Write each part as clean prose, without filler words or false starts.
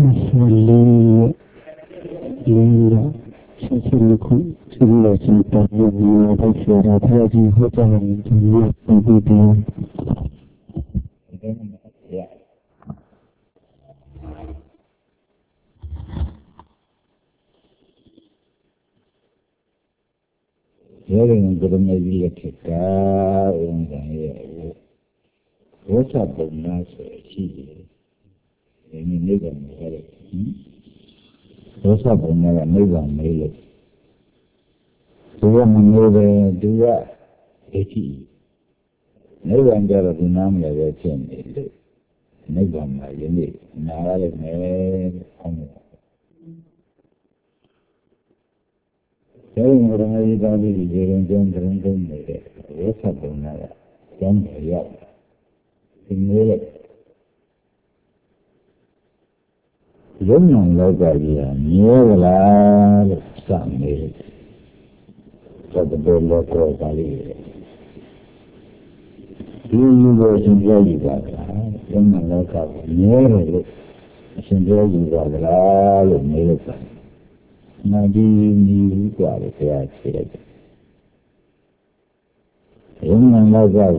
مسؤولية لله سأسألكم سبيل سلطانية وبشرات هذه هدى من جميع البديان 여러분 그런 얘기가 될까? 오사 본나서 시지. 얘는 내가 뭐래? 오사 본나가 내가 뭐래? 누가 뭐래? 누가 애기? 내가 안 가라 그 남자 같은데. 내가 말이니 나를 내 하면. 여러분 그런 얘기가 이런 그런 건데 오사 본나가 좀 해야. 이게 이런 거가지야 미워라 상네 저도 별로 가리 이거 신경이가 이런 거가 미워를 신경이가 라로 내렸다 나디니 과를 해야 돼 이런 거가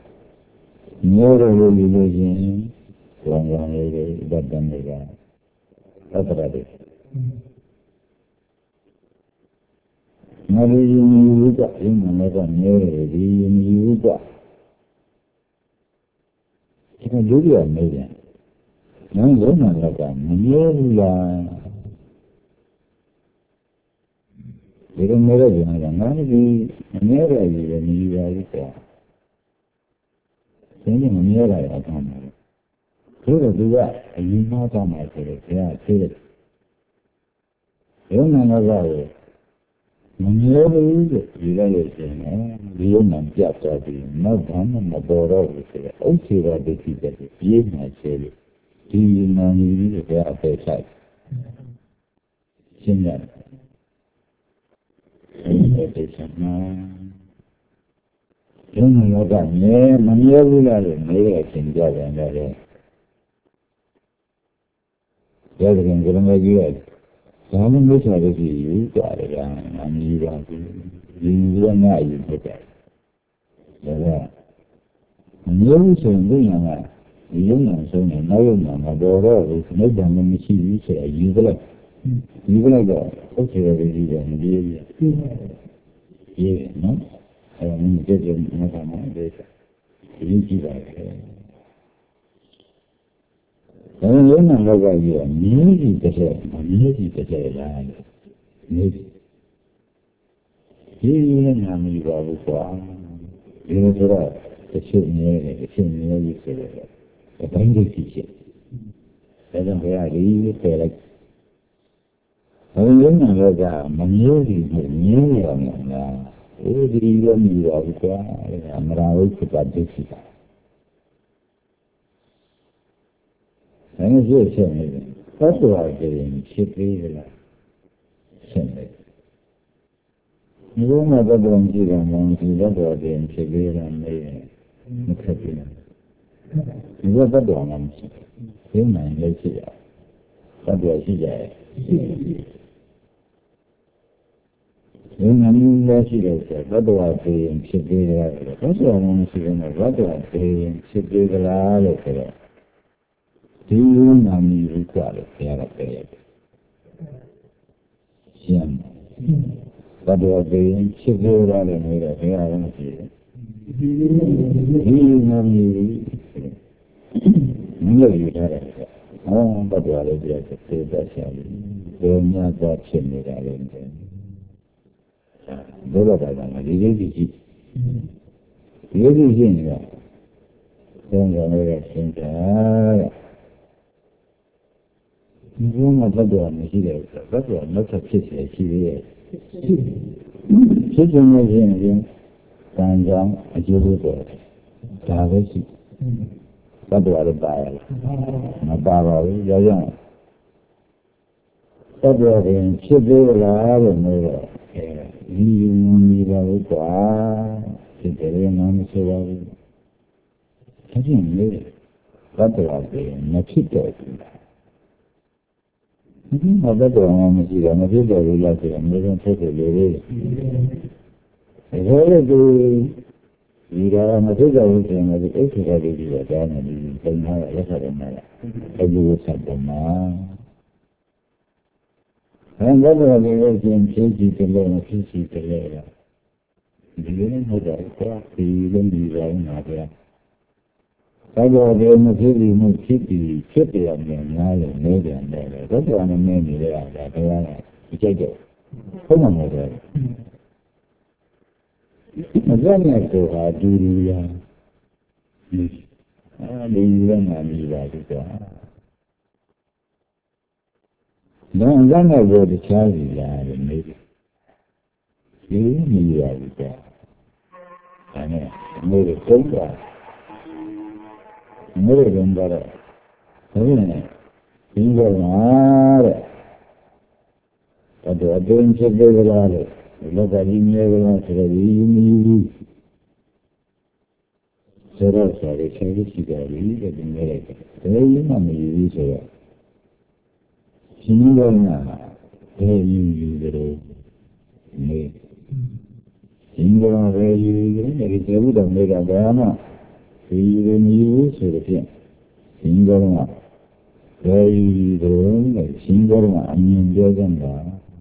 미워를 이루어진 원장을 받는 거가 어떠하지? 나를 이유가 있는 거가 미워를 이유가 지금 요리 안 내냐? 나는 너는 내가 미워라 이런 거라 그러나 나는 미워라 이런 이유가 있다. 생긴 미워라야 하면 그래도 누가 이마다 말들을 해야 돼. 이런 거가 미워를 이래야 되네. 미워만 잡자지. 나 담은 뭐 뭐라고 그래. 어찌가 되지지. 비행할 때 뒤만 일을 해야 돼. 신경. 이런 거가 내 미워를 내가 생각하는데 여러분 그런 거지요. 사는 거 잘하지 이유가 아니라 아니라 이유가 아니니까. 내가 미워서는 그냥 이유는 소는 나요만 뭐라고 내 방금 시비서 이유가 어떻게 되지 예, 너? 이제 좀 나가면 돼. 이기가 저는 이런 거가 이게 미지 되세요. 미지. 이유는 아무리가 없고, 이래서라, 신이 있어요. 당기지. 그래서 그야 이유 때문에. 저는 이런 거가 미지 없나. 어디 이런 이유가 없고, 아무라고 받으시다. 나는 저 생각해. 어떠하게 싶으리라. 생각해. 이거마다 동지가 뭔지가 더된 싶으리라는 못하지는. 이거도 안 하면서. 그만 열지야. 나도 시작해. 이거는 열지를 나도 하게 싶으리라. 나도 하는 시간에 나도 하게 싶으리라. 그래. 이유는 이유가를 해야 돼. 시험. 나도 어제 시도라는 거를 해야 하는지. 이유는 뭔가 유지하라. 나도 알아야 돼. 다시 너냐가 챙겨라는데. 자, 놀아달라는 이래지지. 이래지니까. 그런 거를 진짜 이거만 봐도 안 되시겠어. 봐도 안 맞춰 피시에 시비에. 최종적인 단장 아주도 다 같이 봐도 알아봐야. 나봐봐 여정. 봐도 시비라고 내가 이유미라고 봐. 제대로 나는 소리를 하지는 왜 봐도 안 돼. 나 피도 없다. မတတ်တော်မှမရှိတာမဖြစ်တော်ဘူးလားဆိုတော့အများဆုံးဖြစ်တယ်လေဒါလည်းသူဒီကမဖြစ်တော်ဘူးဆိုရင်လည်းအိတ်ခါလေးကြီးတော့ကြားနေပြီပုံထားရရက်ခါတော့မှလားအဲ့ဒီဆက်ပေါ်မှာအဲ့ဒါတော့လည်းရှင်ဖြစ်ကြည့်တယ်လို့ဖြစ်ကြည့်တယ်လေဒီလိုနဲ့ဟုတ်တယ်ကွာဒီလိုဒီလိုနာကြဒါကြောင့်ဒီမဖြစ်ပြီးမှုဖြစ်ပြီးဖြစ်တယ်အမြင်များလို့နေတယ်တယ်ဒါကြောင့်လည်းနေနေရတာတရားကကြိုက်တယ်ဟုတ်မှာမဟုတ်တယ်မကြမ်းတဲ့ကိုဟာဒူရူရာဒီလည်းငါမိပါဒီကွာဒါအကြမ်းတဲ့ကိုတခြားစီလာတယ်နေဒီမိပါဒီကွာဒါနဲ့မေးတော့တာမေးတော့တာဒါနဲ့ဒီကောမှာတဲ့အဲ့တော့အတင်းဖြစ်ကြကြတယ်လောကကြီးမြဲကြလားဆိုတော့ဒီမီးဆိုတော့ဆိုရရှိရှိကြတယ်တဲ့ဒီမြဲတယ်ဒါကြီးမှမယူဘူးဆိုတော့ရှင်ကြီးတော်ကဘယ်ယူကြတယ်နေရှင်တော်ဘယ်ယူကြတယ်ဒီကျေဘုဒ္ဓမေတ္တာဘာမှဒီလိုမျိုးဆိုတော့ဖြင့်ရှင်တော်ကဘယ်ယူကြတယ်ရှင်တော်ကအမြင်ပြောကြတာ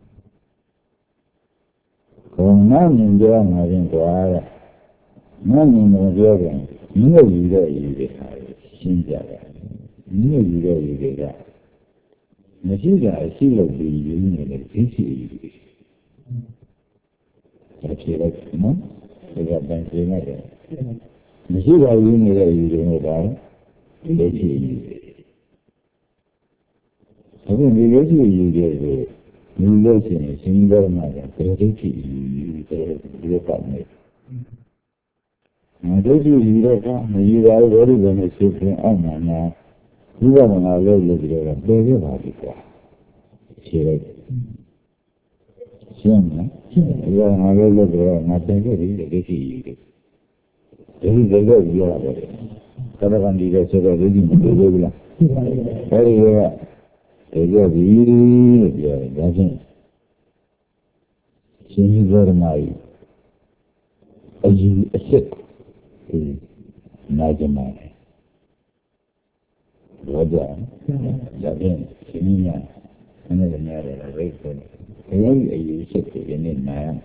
ခေါင်းနာမြင်ပြောမှာရင်ကွာတဲ့နာမြင်လို့ပြောတယ်မြို့ယူတဲ့ယူတဲ့ဟာရှင်းကြတယ်မြို့ယူတဲ့ယူတွေကမရှိတာအရှိလို့ပြီးယူနေတယ်သိရှိယူတယ်ဒါဖြစ်လိုက်နော်ဒါကတန်ရှင်းရတယ်မရှိတာယူနေတဲ့ယူတွေကသိရှိယူတယ်အခုဒီလိုရှိယူတဲ့လူလို့ရှိရင်ရှင်တော်မှာကဘယ်ဒိဋ္ဌိယူဒီလိုပေါ့နေဒိဋ္ဌိယူတော့ကမယူပါဘူးဘယ်လိုလဲနဲ့ရှင်းပြအောင်မှာလားဒီကမှလာလို့လို့ပြောတာပြေခဲ့ပါပြီကွာရှင်းလိုက်ရှင်းမလားဒီကငါလို့လို့ပြောတာငါပြေခဲ့ပြီဒိဋ္ဌိယူတယ်ဒီလိုလည်းပြောရတယ်သတ္တဗန္ဒီတဲ့ဆိုတော့ဒိဋ္ဌိမပြေဘူးလားအဲဒီကပြေခဲ့ပြီလို့ပြောတယ်ဒါဖြင့်ရှင်ကြီးတော်မှာအယူအစစ်နာကြမှာဘောကြဒါဖြင့်ရှင်ကြီးများအဲ့ဒါလည်းရတယ်ရိတ်ဆိုတယ်အယူအစစ်ကိုယနေ့နာရ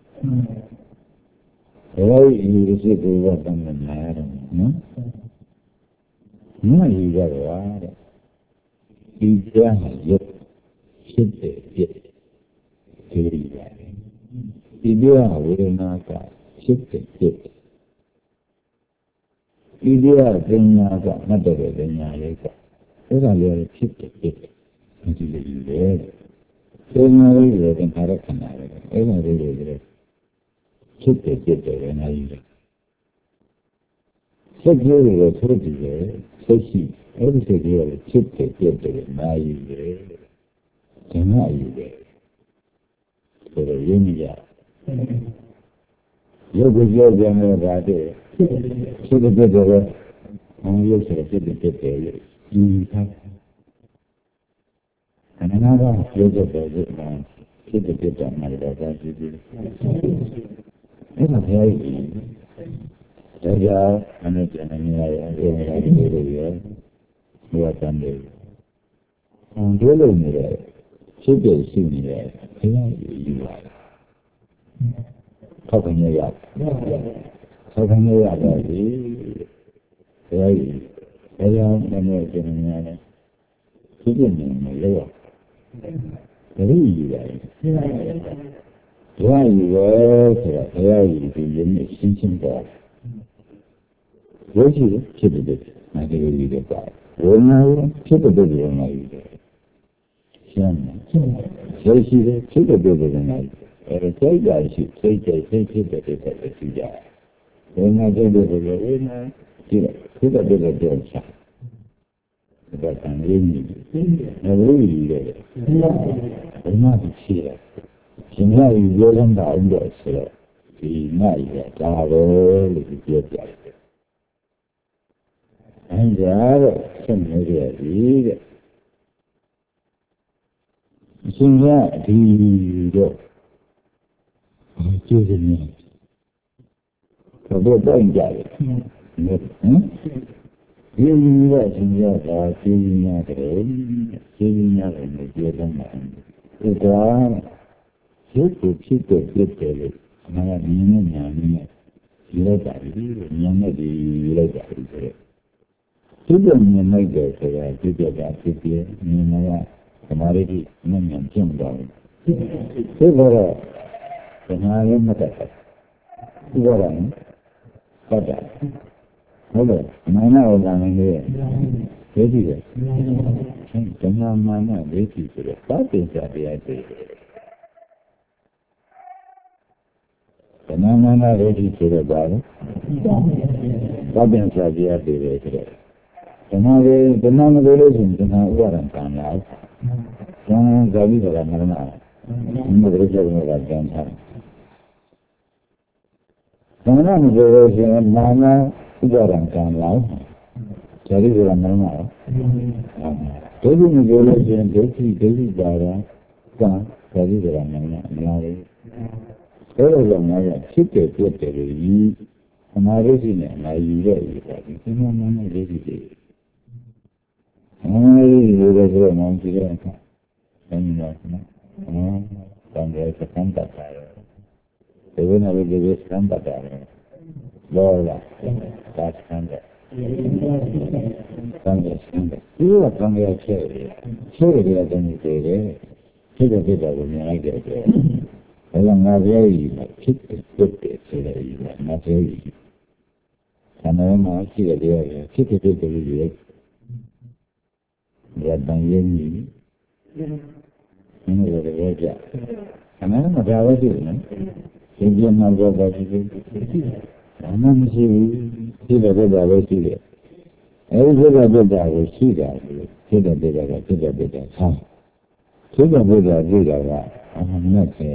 အဲ့ဒီအယူအစစ်ကိုတော့တမ်းနာရတယ်နော်မယူရတော့ဒီကြားရုပ်ဖြစ်တဲ့ဖြစ်ဒီရတယ်ဒီကြားဝေဒနာကဖြစ်တဲ့ဖြစ်ဒီကြားပညာကမတ်တဲ့ပညာလေးကအဲ့ဒါလည်းဖြစ်တဲ့ဖြစ်ဒီလိုယူတယ်ပညာလေးတွေသင်္ခါရခန္ဓာတွေအဲ့ဒါလေးတွေဖြစ်တဲ့ဖြစ်တယ်နာယူတယ်စိတ်ကြီးတွေဆိုတည်တယ်စိတ်ရှိအဲ့ဒီစိတ်ကြီးကဖြစ်တဲ့ဖြစ်တယ်နာယူတယ်ဓမ္မယူတယ်ဆိုတော့ရင်းကြရုပ်ကိုပြောကြမယ်ဒါတည်းဖြစ်တဲ့ဖြစ်တယ်ဘုံရုပ်ဆိုဖြစ်တဲ့ဖြစ်တယ်လို့ယူထားတယ်ခဏနာကပြောကြတယ်ဖြစ်တဲ့ဖြစ်တယ်မှာတော့ဒါကြည့်ကြည့်အဲ့ဒါဘယ်လိုဒါကြောင့်အနည်းကျန်နေရရဲ့အဲ့ဒါကိုလို့ရဘုရားတန်တယ်ဒီလိုနေတယ်ဖြစ်ပြရှိနေတယ်ဘုရားယူပါတယ်ထောက်ခံရထောက်ခံရတော့ဒီဘုရားကြီးဒါကြောင့်အနည်းကျန်နေရတယ်ဖြစ်ပြနေတယ်လို့ဘယ်လိုယူရလဲဘုရားယူရဲဆိုတာဘုရားယူဒီရင်းနဲ့ရှင်းရှင်းပါရုပ်ရှိတယ်ဖြစ်တဲ့ငါဒီလိုယူတယ်ပါဝိညာဉ်ဖြစ်တဲ့ဒီလိုငါယူတယ်ရှင်းတယ်ရုပ်ရှိတယ်ဖြစ်တဲ့ဒီလိုငါယူတယ်စိတ်ကြရှိစိတ်ကြစိတ်ဖြစ်တဲ့ဒီလိုရှိကြဝိညာဉ်ဖြစ်တဲ့ဒီလိုဝိညာဉ်ဖြစ်တဲ့ဒီလိုပြောချာဒါကံရင်းနေတယ်ဘယ်လိုယူလဲဘယ်မှာရှိလဲရှင်ရယူပြောတဲ့အောင်တော့ဆိုတော့ဒီနိုင်ရတာပဲလို့ပြောပြတယ်အင်းကြာတော့ဆက်နေရတယ်တဲ့ရှင်ကဒီတော့ကျေးဇူးများတော့တိုင်ကြတယ်ဟင်ဒီလိုကရှင်ကဒါကျေးဇူးများတယ်ကျေးဇူးများတယ်လို့ပြောတယ်မှာဒါရုပ်ကိုဖြစ်တဲ့ဖြစ်တယ်လို့ငါကမြင်နေညာနေဒီလိုက်တာဒီဉာဏ်နဲ့ဒီလိုက်တာဒီဆိုသူ့မြင်လိုက်တယ်ဆိုတာဒီပြတာဖြစ်ပြမြင်လာသမာဓိဉာဏ်ဉာဏ်ကျင့်သွားတယ်ဒီလိုတော့သမာဓိမတတ်ဘူးဒီလိုတော့ဟုတ်တယ်ဟုတ်တယ်မာနဥဒါနလေးဒိဋ္ဌိပဲဓမ္မမာနဒိဋ္ဌိဆိုတော့ပါဋိစ္ဆာတရားတွေဓမ္မမာနဒိဋ္ဌိဆိုတော့ဘာလဲပါဋိစ္ဆာတရားတွေပဲဆိုတော့ဓမ္မမလို့လို့ရှိရင်ဓမ္မဥပါဒံကံလာဇာတိကမရဏဒီလိုပြောကြတယ်ကကြံထားဓမ္မမလို့လို့ရှိရင်မာနဥပါဒံကံလာဇာတိကမရဏဒိဋ္ဌိမပြောလို့ရှိရင်ဒိဋ္ဌိပါဒံကံဇာတိကမရဏမလာဘူးဒါတော့ငါရဖြစ်တယ်ပြတ်တယ်လို့ယူအနာရိရှိနဲ့ငါယူရယူတာဒီသင်္ခါမနဲ့ဒိဋ္ဌိတွေအဲဒီလိုပဲဆိုတော့မှကြည့်ရအောင်။အဲဒီတော့နော်။တန်တဲ့စံတတ်တာရော။ဒီနေ့လည်းဒီစံတတ်တာရော။လောလာ။ဒါစံတဲ့။စံတဲ့။ဒီကတန်ရဲ့ချဲ့တယ်။ချဲ့တယ်တဲ့နေတယ်။ဖြစ်တဲ့ကိုမြင်လိုက်တဲ့အတွက်ဒါကငါပြောရည်ဖြစ်တဲ့ဆိုတဲ့ရည်ငါပြောရည်။ဆန္ဒမှာရှိတဲ့တရားရဖြစ်တဲ့ကိုရည်ရတဲ့ရင်းကြီးနည်းနည်းတော့ကြအမှန်မှဒါပဲရှိတယ်နော်ဒီပြမှာတော့ပါရှိသေးတယ်အမှန်မရှိဘူးရှိတဲ့ဒါပဲရှိတယ်အဲဒီပြတာကိုရှိတာဖြစ်တဲ့ကဖြစ်တဲ့ဆောင်းဖြစ်တဲ့ပြတာကအမှန်နဲ့ပဲ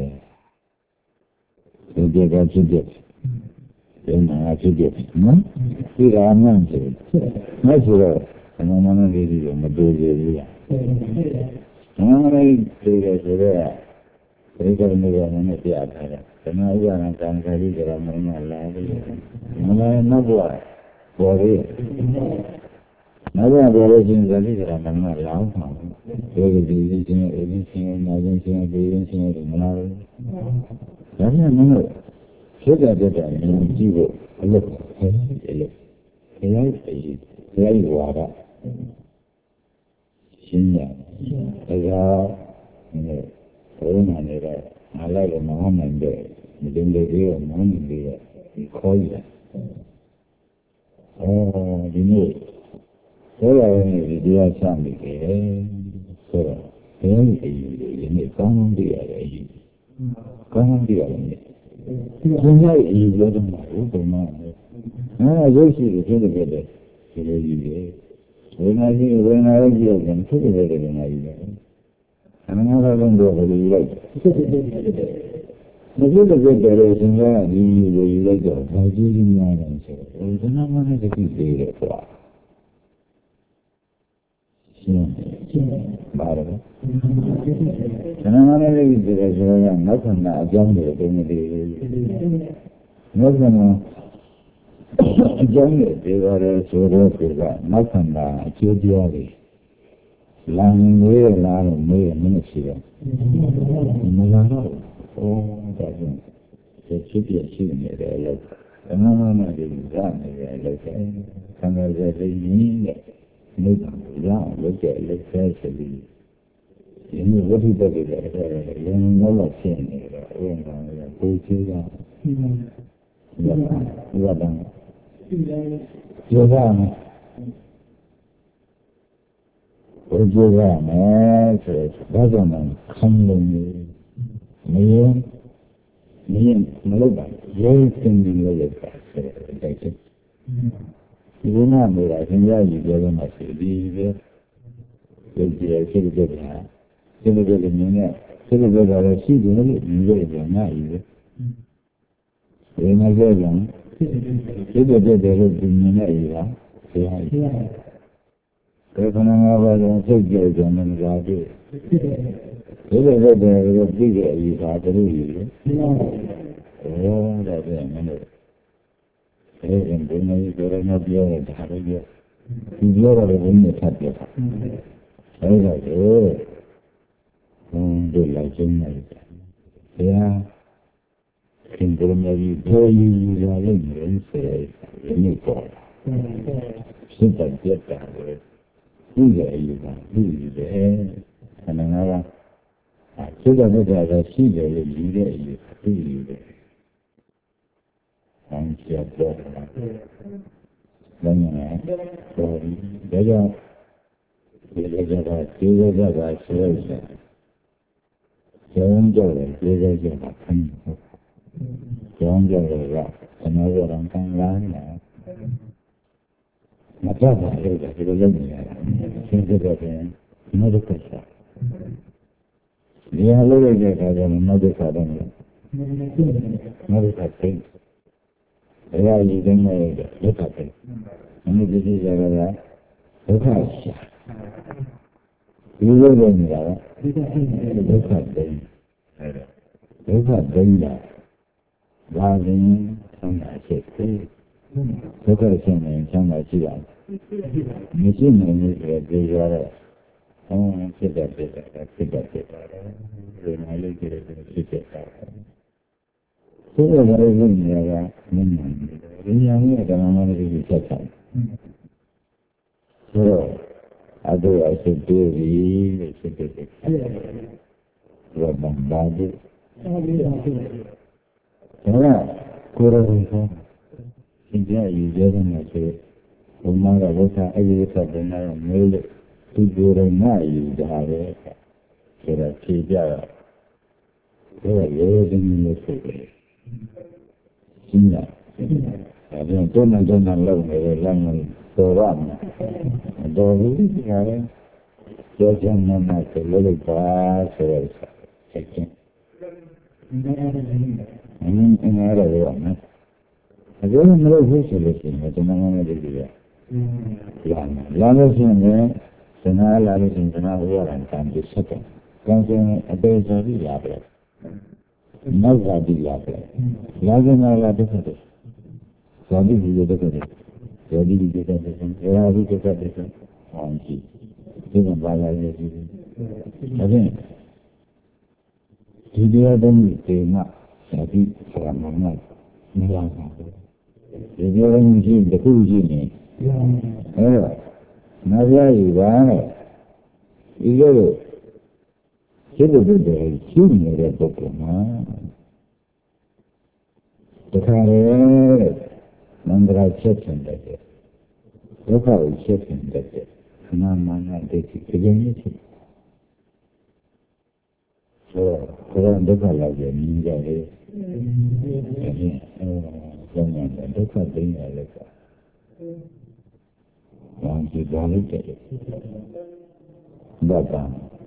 ဒီကဖြစ်တဲ့ဒီမှာဖြစ်တဲ့နော်ဒီကအမှန်ဖြစ်မဆိုတော့အမှန်မှန်လေးတွေမတူကြဘူးလား။ငါလည်းဒီလိုဆိုတော့ဒီကနေ့ကလည်းပြထားတယ်။ဓမ္မဥပါဒံကံခရီးကြရမင်းလာတယ်။မလာနောက်ဘဝပေါ်ရည်။နောက်ဘဝပေါ်လို့ချင်းဇတိကြရမင်းလာအောင်မှာ။ဒီချင်းအင်းချင်းနာချင်းချင်းဒီချင်းတွေမလာဘူး။ဒါပြန်မင်းတို့ဖြစ်တဲ့ကြည့်ဖို့အလုပ်ဟဲ့ဒီလို။ဒီလိုက်ဝါဒရှင်းရတယ်ဒါကဘုရားနဲ့တော့ငါလိုက်လို့မဟုတ်နိုင်တဲ့ဒီလိုလေးကိုမဟုတ်နိုင်တဲ့ခေါ်ရတယ်ဒီနေ့ဆိုရရင်ဒီတရားချမိတယ်ဆိုတော့ဘယ်လိုဒီနေ့ကောင်းကောင်းသိရတယ်ကောင်းကောင်းသိရတယ်ဒီလိုအရေးပြောတယ်မှာဘုရားရုပ်ရှိတယ်ဖြစ်တယ်ဒီလိုကြီးတယ်ဝိညာဉ်ကြီးဝိညာဉ်ရေးကြီးတယ်ဖြစ်တယ်ဝိညာဉ်ကြီးတယ်အမှန်ကတော့တော့ဘယ်လိုလိုက်မဖြစ်တဲ့လို့ရှင်ကဒီလိုယူလိုက်တော့ဘာကြီးကြီးများတယ်ဆိုတော့ဒီနာမနဲ့တခုသေးတယ်ကွာရှင်းပါတော့ဒီနာမနဲ့တခုသေးတယ်ဆိုတော့နောက်ခဏအကြောင်းတွေတုံးနေတယ်နောက်ခဏအကြောင်းနဲ့ဒီပါရဲဆိုတော့ကနောက်ခန္ဓာအကျိုးတရားတွေလမ်းငွေးလာတော့မေးရမင်းရှိတယ်မလာတော့ဒါကြောင့်ဖြစ်ရှိနေတယ်လို့အမှန်မှန်ဒီကနေတယ်လို့ဆံဃာရဲ့ရင်းနဲ့မိဘကိုရအောင်လုပ်တဲ့လက်ဆဲဆိုပြီးဒီလိုဝိသုဒ္ဓတွေလည်းရင်းနှောလို့ဖြစ်နေတော့ဥပမာကိုချေးရဒီကတော့ပြောရမယ်ဘယ်ပြောရမလဲဆိုတော့ဘာကြောင့်လဲခံလို့မရင်မလုပ်ပါဘူးရုပ်စင်နေလို့ရတာဆိုတော့တိုက်တယ်ဒီလိုမှမလားခင်ဗျာကြီးပြောလို့မှဆိုဒီပဲဒီကျေဖြစ်တဲ့ဗျာဒီလိုပဲမြင်နေဖြစ်တဲ့ဗျာလည်းရှိတယ်လို့မြင်ရတယ်ငါ့ကြီးပဲဒီမှာပြောကြတယ်ဖြစ်တဲ့လို့မြင်နေရတာဆရာကြီးဒါကနငါးပါးတော့စိတ်ကြကြနေကြတယ်ဒီလိုလုပ်တယ်ပြီးတဲ့အရေးပါတလို့ကြီးလေတော့တဲ့မင်းတို့ဒီနေ့ပြောရမယ်ပြောတယ်ဒါပဲပြောဒီပြောတော့ဘုန်းကြီးထပ်ပြောတာအဲ့ဒါကိုဘုန်းတို့လိုက်ကျင်းနေတယ်ဘုရားခင်ဗျာကြီးဘယ်ယူရလိမ့်မယ်ဆိုတဲ့ဒီနေ့ပေါ်လာစစ်တပ်ပြတ်တာလေဒီရဲ့အယူပါဒီရဲ့ခဏနာကစစ်တပ်ပြတ်တာကရှိတယ်လို့ယူတဲ့အယူဒီယူတယ်ဆန်းကျတော့တာလည်းတော့ဒီကြောင့်ဒီလိုကြတာဒီလိုကြတာဆွဲတယ်ကျောင်းကြောက်တယ်ဒီလိုကြတာခင်းကျောင်းကြောက်တယ်ကဘယ်လိုရမ်းခံလာလဲမကြပါဘူးဒီလိုလုပ်နေရတာသင်္ကြန်ကမဒုက္ခစားဒီဟာလို့ရတဲ့အခါကျတော့မဒုက္ခတော့မဒုက္ခသိဘယ်ရည်သိနေလဲဒုက္ခသိအမှုပြည်ကြတာကဒုက္ခရှာဒီလိုလုပ်နေတာကဒုက္ခသိအဲ့ဒါဒုက္ခသိတာဘာရင်ဆန္ဒချက်သိဒုက္ခရှင်နေဆန္ဒရှိတာမရှိနေလို့ပြေကြတော့ဖြစ်တယ်ဒီမှာလေးကြည့်တယ်ဖြစ်တယ်ဆိုတော့လည်းနေရတာမင်းညာနဲ့ကမ္ဘာမှာလည်းဆက်ချင်ဆိုတော့အတူအစိတ်တွေးပြီးဖြစ်တယ်ဘာမှမပါဘူးဒါကကိုယ်တော်ကသင်ကြားယူရတဲ့မှာဆိုဘုရားကဝိသအယုသဗ္ဗနာရောမျိုးလို့သူကိုယ်တော်ငါယူတာပဲဆိုတော့ဖြေကြတော့ဒါရိုးရင်းလို့ဆိုတယ်ရှင်းလားအဲဒီတော့တော့လောက်နေတယ်လမ်းမတော်ရမယ်တော်ဘူးဒီဟာလေကြောချမ်းနာဆိုလို့ပါဆိုတော့ဆက်ချင်းအင်းအဲ့ဒါရောနော်အခုမလို့ဖြစ်ဆိုလို့ရှိရင်ကျွန်တော်မှမသိဘူးလာလို့ရှိရင်စနာလာလို့ရှိရင်ကျွန်တော်ဟိုရန်တန်ပြီးဆက်တယ်ကောင်းစဉ်အသေးစားပြီးလာပဲနောက်ကပြီးလာပဲလာကြလာဒုက္ခတယ်ဇာတိဒီဒုက္ခတယ်ဇာတိဒီဒုက္ခတယ်ဇာတိဒုက္ခတယ်ဟောင်းကြည့်ဒီကဘာလာရဲ့ဒီဒီတရားတော်ကြီးတေမဇာတိဆိုတာမှမရပါဘူးဒီပြောရင်းကြီးတခုကြီးနေအဲ့တော့နာပြရည်ပါတော့ဒီလိုစိတ်တို့တွေရှင်းနေတဲ့ပုဂ္ဂိုလ်မှာတခါလေမန္တရာချက်ချင်တဲ့ဒုက္ခကိုချက်ချင်တဲ့ခဏမှန်းတဲ့ဒီကြင်းကြီးဆိုတော့ဒုက္ခလာကြမြင်ကြတယ်ကျောင်းမှာဒုက္ခသိနေရတဲ့ကဘာကြည့်ပါလိမ့်တယ်ဘာက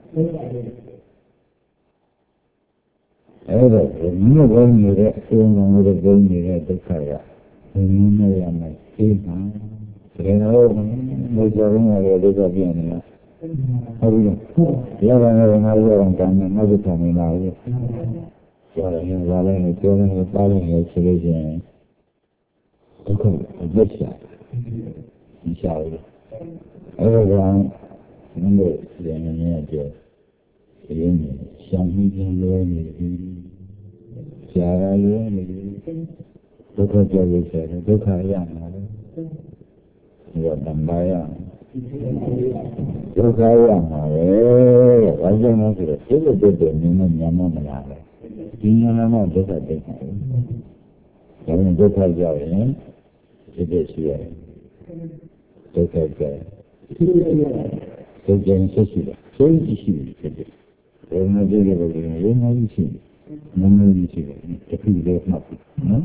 အဲ့တော့မြတ်ဘုန်းကြီးရဲ့အင်းကောင်တွေဘုန်းကြီးရဲ့ဒုက္ခကဘယ်နည်းနဲ့ရမယ်သိမှာဒါတော့ဘုရားရှင်ရဲ့ဒုက္ခပြနေတာဟုတ်ပြီလားရပါမယ်ငါပြောအောင်ကံနဲ့မဟုတ်ဘူးနေလားပြောရင်ဘာလဲပြောရင်ပါလို့ရဆိုလို့ရှိရင်ဒုက္ခအကျဉ်းချရှာဘူးအဲ့ဒါကမင်းတို့ဉာဏ်နဲ့ပြောရင်းနဲ့ရှောင်ပြီးပြန်လွယ်နေပြီရှားရလွယ်နေပြီဒုက္ခကြောင့်ရှားတယ်ဒုက္ခရမှာလေဒီတော့တန်ပါရဒုက္ခရမှာပဲဘာကြောင့်လဲဆိုတော့ဒီလိုတွေ့တယ်နင်းနဲ့ညမမလားလေဒီညမဒုက္ခတိတ်တယ်ဒါနဲ့ဒုက္ခကြောင့်ရင်ဒီရှိရတယ်ဒုက္ခကြောင့်ဒုက္ခရင်ဆက်ရှိတယ်ဆိုရင်ရှိတယ်ဖြစ်တယ်ဘယ်မှာကြည့်လို့လဲဘယ်မှာရှိတယ်မမကြီးရှိတယ်တခုလေးမှတ်နော်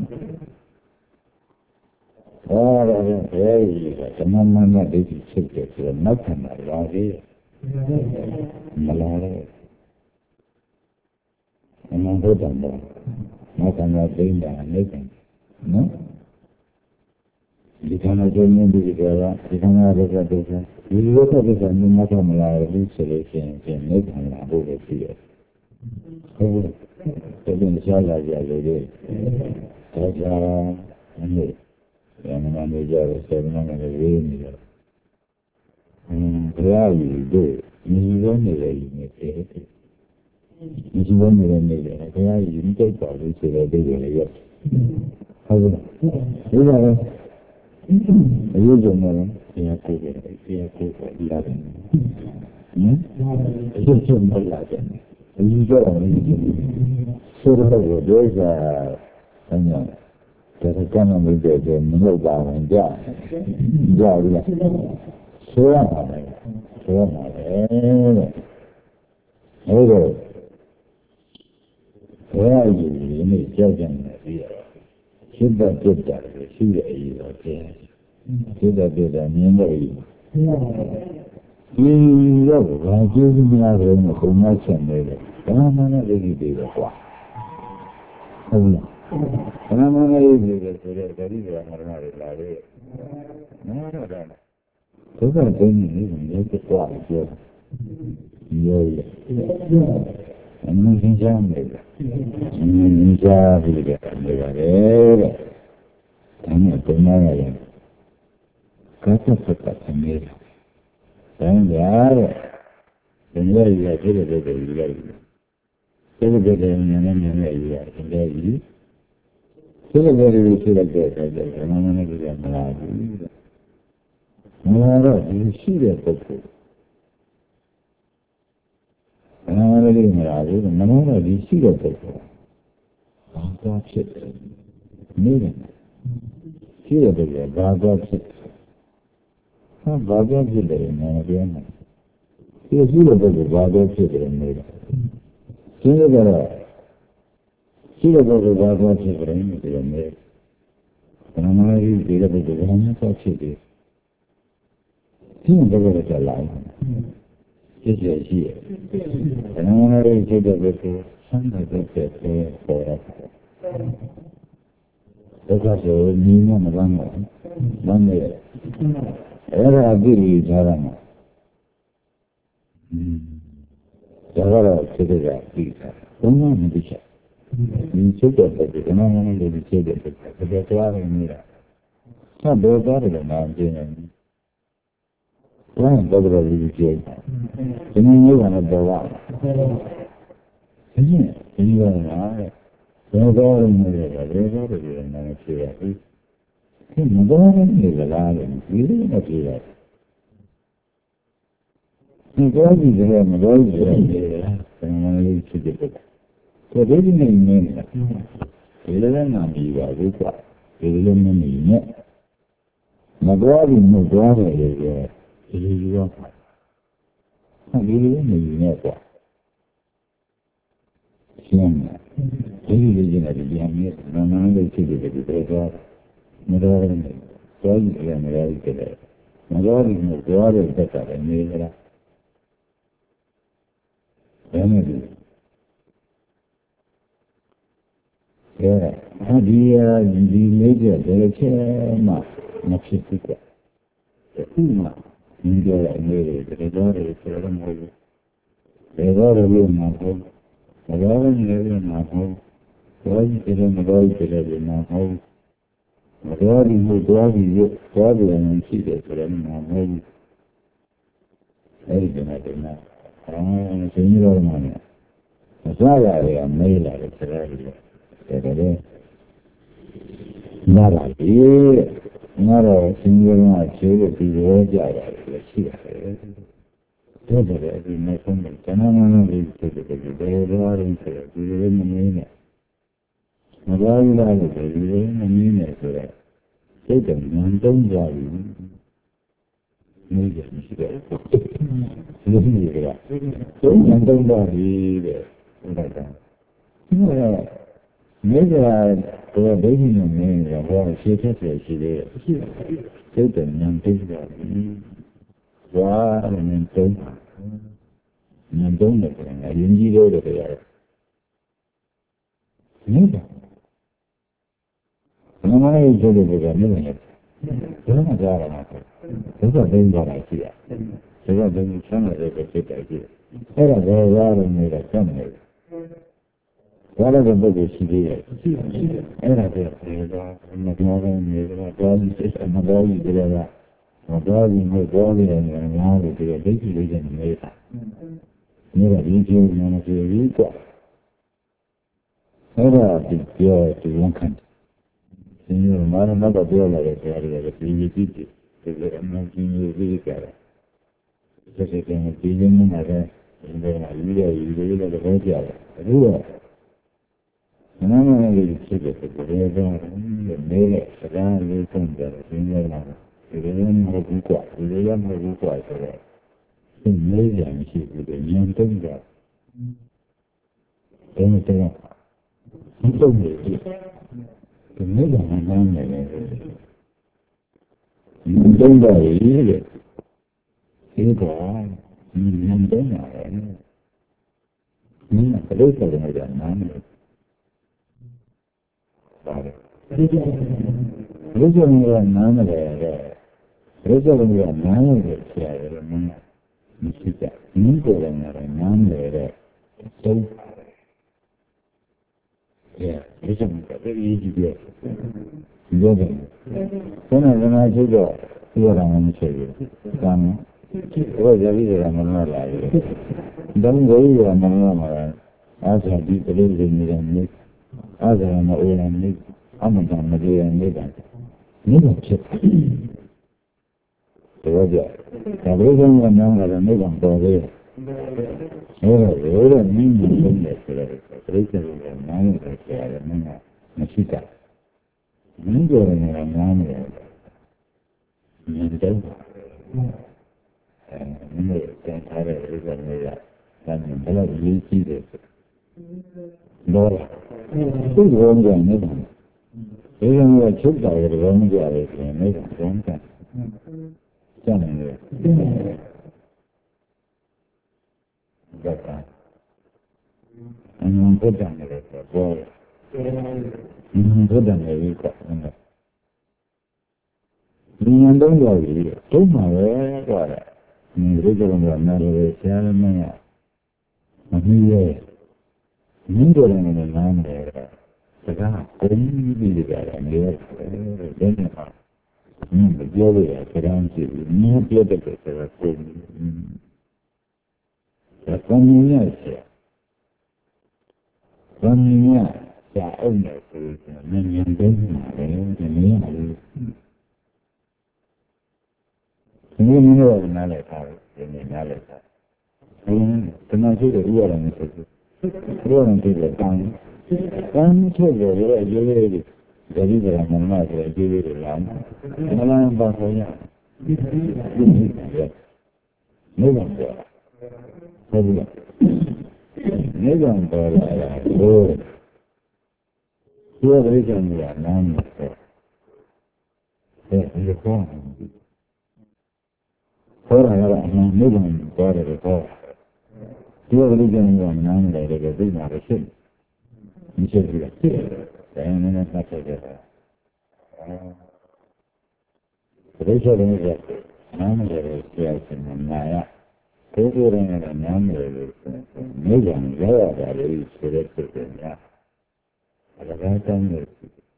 အဲဒီကမမနဲ့ဒိဋ္ဌိဖြစ်တယ်ဆိုတော့နောက်ထပ်လာသေးမလာတော့အမှန်တော့တယ်နောက်ထပ်လာသိတာနေတယ်နော်ဒီကနေ့ကျင်းနေပြီကဒီကနေ့ရတဲ့ဒုက္ခဒီလိုတော့ဒီကနေ့မထမလာဘူးဆိုလို့ရှိရင်နေခံလာဖို့ပဲရှိတယ်ဟုတ်ကဲ့ဒီရှားလာကြလေလေဒါကြောင့်ဘယ်မှာနေကြလဲဆယ်မနဲ့ရေးနေတော့ဘုရားကြီးတို့မြည်ရနေတယ်ယူနေတယ်မြည်ရနေတယ်နေတယ်ဘုရားကြီးမြည်ကြပါလို့ဆိုတဲ့ဒိဋ္ဌိလည်းရောက်ဟုတ်ကဲ့ဒီကလည်းအယုဒ္ဓမောတရားကိုယ်ပဲတရားကိုယ်ပဲလာတယ်အယုဒ္ဓမောလာတယ်အယူကြောင့်လည်းဆိုတော့ဒေသအညာဒါကကံမလို့တဲ့မဟုတ်ပါဘူးကြာပြီလားဆိုရမှာလေဟုတ်တော့ဘုရားကြီးဒီကြောက်ကြနေပြီစိတ်သက်ပြတ်တယ်ရှိတဲ့အရေးတော့ပြန်စိတ်သက်ပြတ်တယ်မြင်လို့ဒီတော့ဘာကျေးဇူးများတယ်မခုံမဆန်နေတယ်ဘာမှမလုပ်ကြည့်သေးတော့ကွာဟုတ်လားဘာမှမလုပ်ကြည့်သေးဆိုတော့ဂရိကမရဏတွေလာတယ်နားတော့တယ်ဒုက္ခသိနေနေတယ်ကွာပြောရောရအမှန်ကြီးချမ်းနေတယ်အမှန်ကြီးချမ်းပြီးတယ်နေပါတယ်တဲ့ဒါနဲ့ဘယ်မှာလဲကတ်သက်သက်နေတယ်တိုင်းကြတဲ့ဒီလိုရဖြစ်တဲ့တဲ့ယူလိုက်တယ်ဒီလိုတဲ့ဉာဏ်နဲ့ဉာဏ်နဲ့ယူရတယ်ဒီလိုယူဒီလိုတဲ့ယူဖြစ်တဲ့တဲ့ဘာမှမလုပ်ကြမလားဘူးတဲ့မလားတော့ဒီရှိတဲ့ပုဂ္ဂိုလ်ဘာမှမလုပ်မလားဘူးမလားတော့ဒီရှိတဲ့ပုဂ္ဂိုလ်ဘာသာဖြစ်တယ်နေတယ်ရှိတဲ့ပုဂ္ဂိုလ်ဘာသာဖြစ်ဘာသာဖြစ်တယ်နော်ပြောမှာဒီရှိတဲ့ပုဂ္ဂိုလ်ဘာသာဖြစ်တယ်နေတာဒီလိုကတော့ရှိတဲ့ပုဂ္ဂိုလ်ဘာသာဖြစ်တယ်နေတာနေဘယ်မှာဒီတဲ့ပုဂ္ဂိုလ်ဘာသာဖြစ်တယ်ဒီလိုပုဂ္ဂိုလ်ကလာဖြစ်ရရှိတယ်ဘယ်မှာဒီဖြစ်တဲ့ပုဂ္ဂိုလ်ဆန်းတဲ့ပုဂ္ဂိုလ်ပေါ်ရတယ်ဒါကဆိုညီမမကမ်းတော့မမ်းနေအဲ့ဒါအပြည့်ကြီးထားရမှာဒါကတော့ဖြစ်တဲ့ကပြီးတာဘုံမှမသိချင်ဒီချုပ်တဲ့ပုဂ္ဂိုလ်ကမှမလို့ဒီချုပ်တဲ့ပုဂ္ဂိုလ်ဒါကြွားနေနေတာဆက်ဘယ်သွားတယ်မှမသိနိုင်ဘူးဘယ်တော့တော့ဒီကျေဒီနည်းမျိုးကတော့ပေါ်လာဒီကနေ့ဘယ်တော့မှလည်းဘယ်တော့လည်းနားဖြေရဘူးဒီမတော်နေကြလားဒီလိုမဖြေရဘူးဒီကောကြီးကမတော်ဘူးလေဘယ်မှာလဲဖြစ်တယ်ကိုဒီနေ့နေနေတာဒီလိုလည်းနာမည်ပါဘူးကွာဒီလိုလည်းမနေနဲ့မတော်ဘူးမတော်တယ်လေဒီလိုရောဒီလိုနေနေကွာရှင်းတယ်ဒီလိုကြီးနေတယ်ဒီအမြဲနာမည်လေးဖြစ်တယ်ဒီတော့မတော်ဘူးတော်ကြီးလည်းမရဘူးတဲ့မတော်ဘူးမတော်တဲ့တက်ကလည်းနေကြလားဘယ်နဲ့ဒီဒီလေးကျတယ်ချဲမှမဖြစ်ဘူးကွာဒီမှာဒီလိုအနေနဲ့ဒီတော့ဆိုတော့မဟုတ်ဘူးဒီတော့လည်းမဟုတ်ဘူးမတော်ဘူးလည်းမဟုတ်ဘူးတော်ကြီးတယ်မတော်ကြီးတယ်လည်းမဟုတ်ဘူးမတော်ဘူးမတော်ဘူးတော်တယ်မရှိတယ်ဆိုတော့မဟုတ်ဘူးအဲ့ဒီမှာတင်တာဆင်းရဲတော့မှလည်းအစားရတယ်မေးလာတယ်ဆရာကြီးတယ်နားလာပြီငါတော့ဆင်းရဲမှခြေကိုပြီးရောကြရတယ်လည်းရှိရတယ်တော်တယ်ဒီနေ့ဆုံးတယ်ကျန်တာမှလည်းဒီလိုပဲဒါရင်းဆိုတော့ဒီလိုမနေနဲ့မတော်ဘူးလားလို့ဒီလိုမနေနဲ့ဆိုတော့စိတ်ကဉာဏ်တုံးကြပြီနေကြမရှိတော့လူကြီးတွေကသုံးဉာဏ်တုံးကြပြီတဲ့ဟုတ်တယ်ဒီမြေကတော့ဒိဋ္ဌိနဲ့နေတော့ဘာရှင်းဖြစ်ရှိတယ်ရှိတယ်စိတ်ကဉာဏ်တုံးကြပြီဘာလဲတုံးဉာဏ်တုံးတယ်အရင်ကြီးလို့တယ်ရတယ်နေတယ်ဘယ်မှာလဲဆိုတဲ့ကနေနေတယ်ဘယ်မှာကြားရမှာလဲဒါကသိကြတာရှိတယ်ဒါကသိချမ်းတဲ့ဖြစ်တယ်ရှိတယ်အဲ့ဒါဘယ်ရားလို့နေတာစမ်းနေတယ်ဘာလို့ဘုရားရှိသေးရဲ့အဲ့ဒါတည်းကတော့မတော်ဘူးနေတော့တော်ကြီးစိတ်မတော်ကြီးကြတာမတော်ဘူးမတော်ဘူးနေများလို့ဒီဒိဋ္ဌိလေးနဲ့နေတာနေတာဒီကျင်းနေပြီကွာအဲ့ဒါဒီပြောဒီဝန်ခံဒီလိုမှတော့ပြောလာတယ်ဆိုရတယ်ဒီကြည့်ကြည့်ဒီလိုအမှန်ကြီးကြီးကြတယ်ဒီကိစ္စကိုဒီလိုမှလည်းဒီလိုယူရယူရတော့ပြောကြတယ်အခုတော့နာမည်လေးဖြစ်တဲ့ဒီလိုတော့နေတဲ့စကားလေးဆုံးကြတယ်ဒီလိုလားဒီလိုမျိုးဘူးကွာဒီလိုရမျိုးဘူးကွာဆိုတော့ဒီလေးရမရှိဘူးလေညံတုံးကြတယ်မတော်ဘူးတုံးနေပြီဒီနေ့ကမှန်းနေတယ်ညံတုံးကြရည်တဲ့ဒီတော့ညံတုံးရတယ်နင်းကလေးစတယ်ကနားနေပါတယ်ဘုရားကနားမလဲတဲ့ဘုရားကနားရတယ်ဆရာရဲ့မင်းမရှိကြနင်းကိုလည်းနားမလဲတဲ့သုံးရဲ့ဒီစံကတည်းကကြည့်ရပြောတယ်ဘယ်နဲ့နားချိတော့ပြောတာမှမရှိဘူးကောင်းဘုရားကြီးကမနာလာဘူးတန်းကြီးကမနာလာအားသာဒီကလေးတွေနေတယ်အားသာမအိုးနေအမှန်တမ်းမကြည့်ရနေတာနေတာဖြစ်တယ်ကြဒါဘယ်လိုမှမနာလာနေတာပေါ်လေအဲ့ဒါနင်းနေတယ်ဆိုတော့ပြိဿတွေကနားနေတယ်ဆရာကမင်းကမရှိတာမင်းကြော်နေတယ်နားနေတယ်မင်းတော့မင်းတို့တန်ထားတဲ့ဥစ္စာတွေကဒါနဲ့ဘယ်လိုရေးကြည့်တယ်တော့သူ့ဘောကနေတာဒီလိုမျိုးချုပ်တာကြတယ်မကြရတယ်ဆိုရင်နေတာကောင်းတယ်ကျန်တယ်ဒါကအမှန်ဘုရားနဲ့တော့ဘောဘုရားနဲ့ပြီးတော့ဒီဉာဏ်တော့ရောက်ပြီတုံးပါပဲကွာဒီလိုကြောင့်လည်းနားရဆရာမင်းကမပြီးရဲ့မင်းတို့လည်းနားမလဲစကားကိုပြီးကြတယ်နေတယ်တဲ့နေပါပြောလို့ရတယ်ကြည့်မင်းပြောတဲ့စကားကိုဒါကမြင်ရစေကမြင်ရစာအုပ်နဲ့ဆိုရင်မင်းဉာဏ်တော့တယ်ဒီနေ့အလိုဒီနေ့တော့နားလည်ထားတယ်ဒီနေ့နားလည်ထားတနင်္ဂနွေဥရံနေဆိုဥရံတည်းကတန်းထုတ်ရရဲ့ရေးရေးဒီဒီကမမဆိုရေးရေးလာမလာဘာခေါ်ရနေပါတော့ဟုတ်ပြီနေကြတော့လာဟိုဒီလိုကြနေရနားနေတယ်ဒီကောခေါ်ရတာအမှန်နေကြတော့တယ်တော့ဒီလိုကြနေရနားနေတယ်ဒီမှာပဲရှိမရှိဘူးလားဒါနဲ့နဲ့ဆက်ခဲ့တယ်ဒီလိုဆိုရင်နားမလဲဆရာကနားရကိုယ်ကိုယ်နဲ့နားမလဲလို့နေကြရတာလေဆိုတဲ့ပြည့်ညာအဲ့ဒါကတမ်းလို့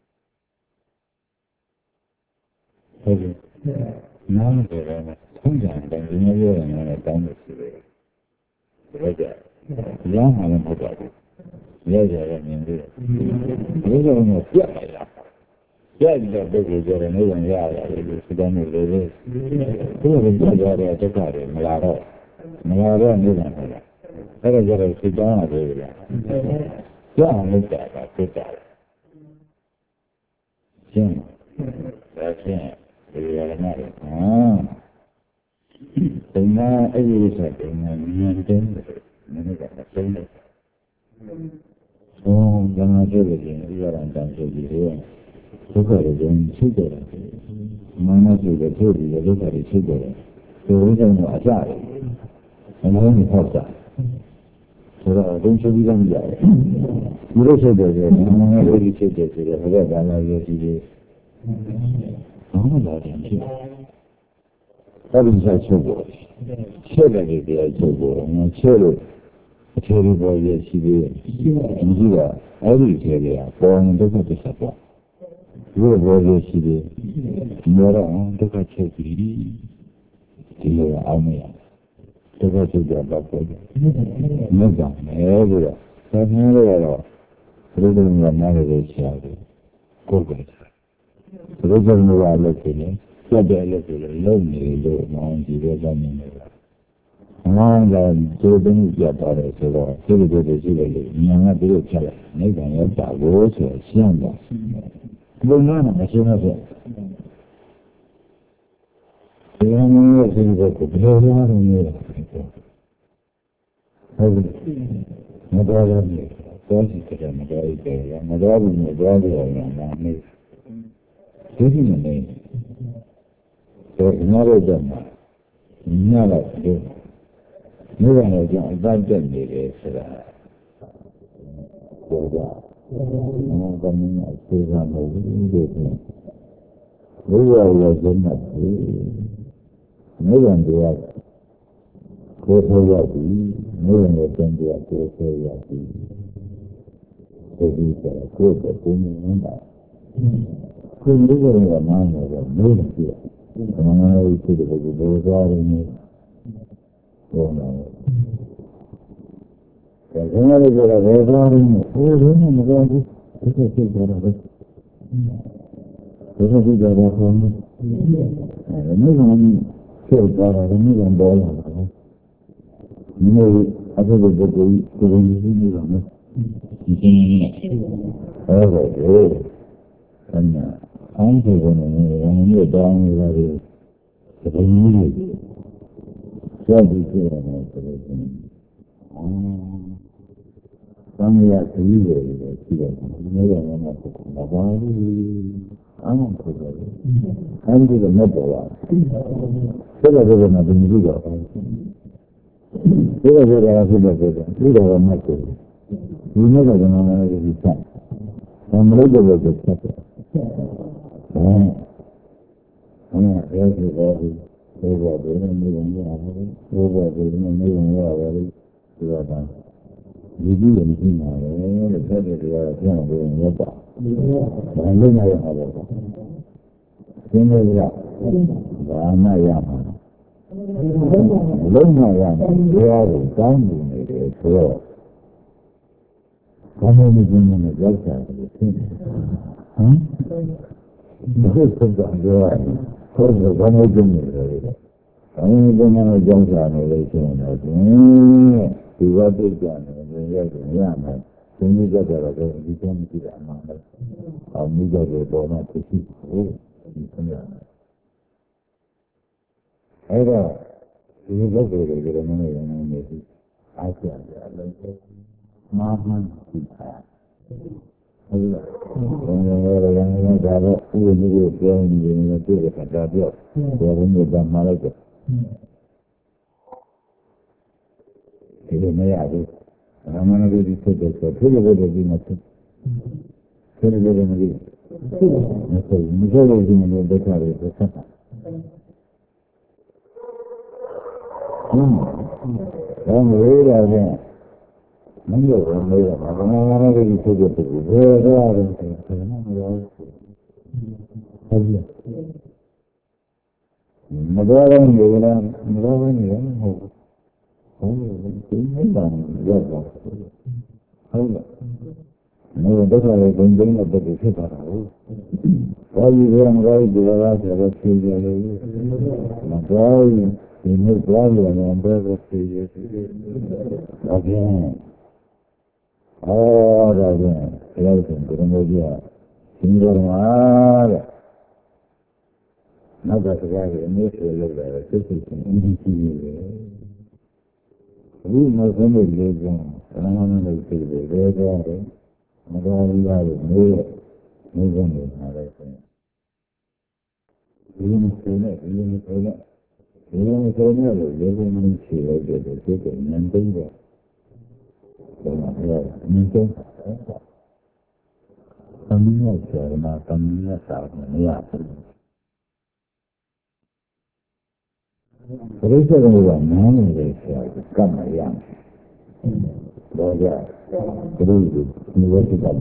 ဟုတ်ကဲ့နားမလဲတော့ထုံးကြတယ်ဒီလိုပြောရင်လည်းတောင်းလို့ရှိတယ်ဒါကြရမှာလည်းမဟုတ်ပါဘူးရကြရမြင်သေးတယ်ဒီလိုမျိုးပြတ်လာကြတဲ့ပုဂ္ဂိုလ်ကြတယ်နေရင်ရရတယ်လို့စတဲ့မျိုးလေးလေးသူ့ကိုကြရတဲ့ဒုက္ခတွေမလာတော့နေတယ်ဟုတ်လားအဲ့ဒါကြတော့စိတ်တောင်းရတယ်ဗျာကြအောင်လုပ်တာကဖြစ်တာရှင်းဒါချင်းဒီရရနာဒီမှာအဲ့ဒီဆိုတဲ့ဉာဏ်တင်းနေကသုံးတယ်ကံကြည့်လို့ရင်ဥရံတန်ဆိုပြီးတော့ဒုက္ခတွေချုပ်တယ်မာနဆိုတဲ့ထုတ်ပြီးဒုက္ခတွေချုပ်တယ်ဒီလိုကြောင့်အကြတယ်အလုံးကြီးဟောတာဆိုတော့အလုံးချုပ်ပြီးသားမကြဘူးဒီလိုချုပ်တယ်ဆိုတော့မာနလိုကြီးချုပ်တယ်ဆိုတော့ဘယ်ကလာရစီလေးဘာမှလာတယ်ဖြစ်အဲ့ဒီဆိုင်ချုပ်ပေါ်ချက်တယ်ဒီတရားချုပ်ပေါ်ငါချက်လို့ Cherry boy, she did. Every cherry, born in the support. You were she did. More on the cherry. Till Almea. The rest of the doctor. No gun, everywhere. But never Reading the marriage child. Go get her. Reading the looking, so they look lonely, low, non, the other. Among the children, your daughter, so the city, young at the child, making your dog go to a shamble. But none of the the young was in the Brazil my daughter, my daughter, taking a name. So another done. Never do. No one has done that day for that. So that. I'm coming at Susan over. We was in that. No one do that. Go so lucky. No one was done that. Go so lucky. So we said, go to the woman. Couldn't live in a mind of a million here. And I know we could have those out in it. Oh no. Because another good of it out in it. Oh, then I'm going to take a kid out of it. Doesn't he got that from me? And the new one killed out of the new one ball out of it. You know, I think it's a good thing on it. Oh, and I'm going to down with that. The music. Somebody has to leave it. I'm to the middle. So that is another music. So that is a message. You never know if you can. I'm ready with the second. I'm not ready for it. Over there, and over there, and you do anything now, the better they are going to go. And then I have a thing is that I'm not young. Long young, they are down in it, so come on, in the girl side of the thing. Because of the one of them, I don't know a young relation. He was a young man. When you got there, you can't see that man. I'll meet the born to see. Oh, I know. You go to the money. I can't. Marman, when you were a young man, who was going in the theatre at that job, when you done Malaga. It may have it. I'm going to be put this, but who would have been a thing? Who would have been a thing? So, Missouri is in the better is the second. I'm really again. I'm going to be put this. Where are they? Madara, no, that's why I don't bring up the bishop. All you don't write the last of the children. Madara, you know, problem and brother stages. Again. All again. Everything, Guramadia. Singar not that the guy in this will live there, this is an EDT. We must only live on, and I'm going to say they're there, and all we are is move on with how they say. We didn't say that, we didn't say that. We didn't say that, we didn't say that, they did it, and then they so not here, and then coming out there, not coming out, and yeah. But they said, oh, man, they said, come on, young. တော့ကြဘယ်လိုဒီလိုဖြစ်တာလဲ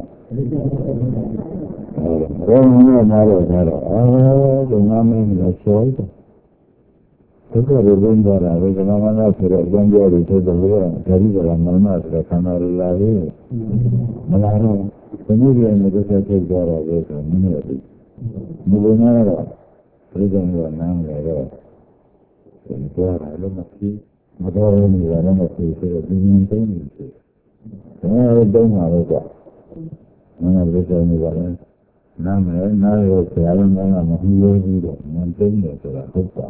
ရောင်းနေမှာတော့ဒီငါမင်းလည်းချောတယ်ဒုက္ခတွေလုံးသွားတာပဲကမ္ဘာနာဆိုတော့အကျဉ်းပြောတွေဆိုတော့ဒါကြီးကမနဆိုတော့ခန္ဓာလိုလာပြီမလာတော့ဘယ်နည်းရနေဒုက္ခဖြစ်သွားတာလဲဆိုနည်းနည်းပြီမလို့နာတော့ပြိဿံကနားမလဲတော့ဒီကွာလည်းမဖြစ်မတော်ဘူးလည်းမဖြစ်ဆိုတော့ဒီရင်သိနေတယ်ဒါတော့တုံးပါတော့ကွာမင်းကပြိဿံနေပါလားနားမယ်နားရောဆရာလည်းမမမလို့ဘူးတော့မသိနေဆိုတာဟုတ်ပါ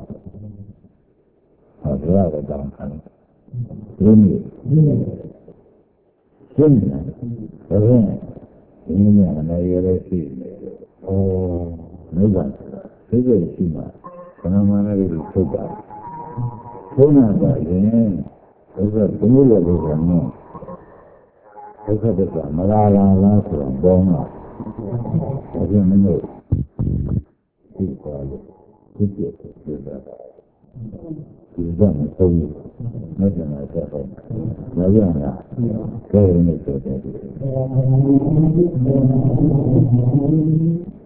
ဟုတ်တယ်တောင်းခံတယ်ဒီနေ့ရှင်းတယ်ဒါပေမဲ့ဒီနေ့ကလည်းရရရှိနေတယ်နိဗ္ဗာန်သိတဲ့ရှိမှာခဏမှလည်းထုတ်တာဘုရားကရင်ဒုက္ခဘုရားလည်းကနော်ဒုက္ခတစ္မလာလားဆိုတော့ဘောင်းလာဒါကြောင့်မင်းတို့ဒီကွာလို့ဒီပြည့်ပြည့်တာဒီကနေ့ဆုံးနေတယ်ဆက်ဟုတ်မရလားကဲနေဆိုတယ်